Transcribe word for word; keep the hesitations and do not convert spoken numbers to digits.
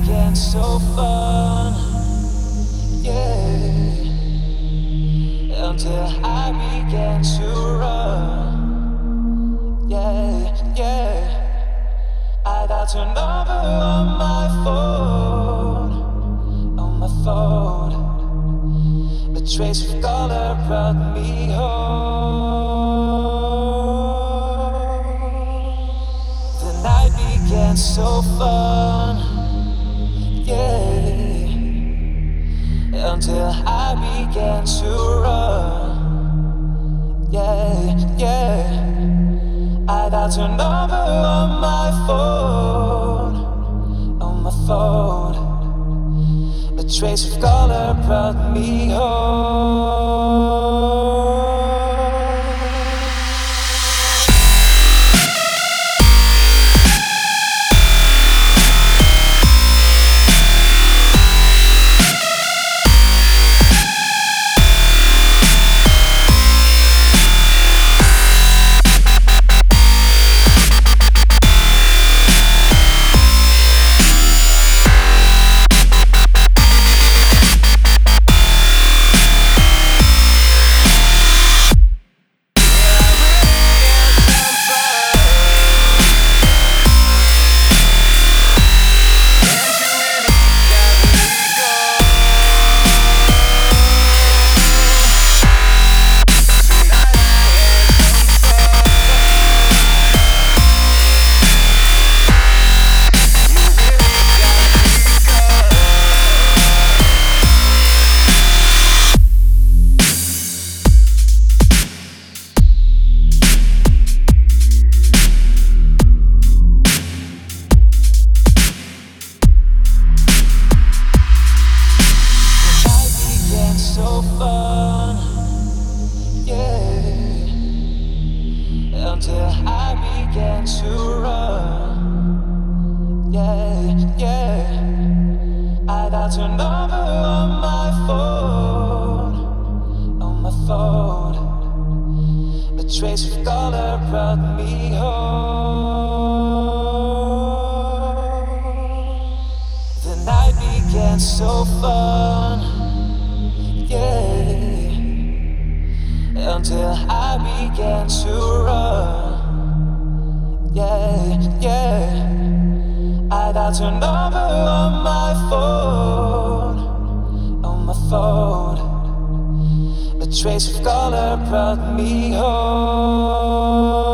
began so fun, yeah, until I began to run, yeah, yeah. I got your number on my phone, on my phone. A trace of color brought me home. The night began so fun, yeah, until I began to run, yeah, yeah. I got your number on my phone, on my phone. A trace of color brought me home. So fun, yeah, until I began to run, yeah, yeah. I got your number on my phone, on my phone. A trace of color brought me home. The night began so fun, yeah, until I began to run, yeah, yeah. I got your number on my phone, on my phone. A trace of color brought me home.